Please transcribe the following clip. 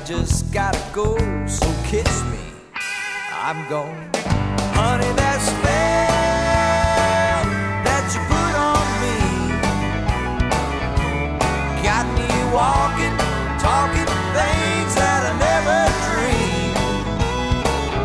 just gotta go, so kiss me, I'm gone. Honey, that spell that you put on me got me walking, talking